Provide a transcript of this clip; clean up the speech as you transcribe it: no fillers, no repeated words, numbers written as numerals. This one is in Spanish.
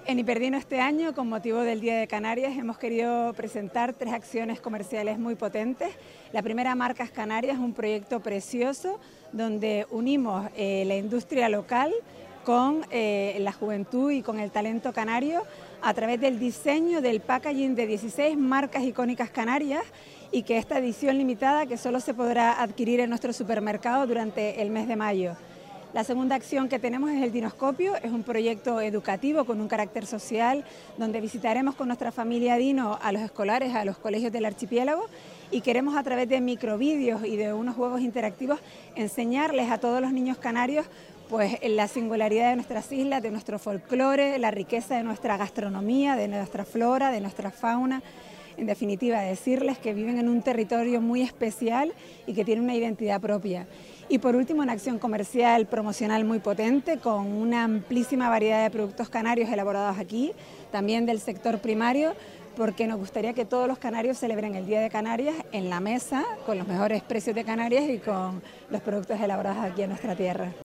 En Hiperdino este año, con motivo del Día de Canarias, hemos querido presentar 3 acciones comerciales muy potentes. La primera, Marcas Canarias, un proyecto precioso donde unimos la industria local con la juventud y con el talento canario a través del diseño del packaging de 16 marcas icónicas canarias, y que esta edición limitada que solo se podrá adquirir en nuestro supermercado durante el mes de mayo. La segunda acción que tenemos es el Dinoscopio, es un proyecto educativo con un carácter social donde visitaremos con nuestra familia Dino a los escolares, a los colegios del archipiélago, y queremos a través de microvídeos y de unos juegos interactivos enseñarles a todos los niños canarios pues la singularidad de nuestras islas, de nuestro folclore, la riqueza de nuestra gastronomía, de nuestra flora, de nuestra fauna. En definitiva, decirles que viven en un territorio muy especial y que tiene una identidad propia. Y por último, una acción comercial promocional muy potente con una amplísima variedad de productos canarios elaborados aquí, también del sector primario, porque nos gustaría que todos los canarios celebren el Día de Canarias en la mesa, con los mejores precios de Canarias y con los productos elaborados aquí en nuestra tierra.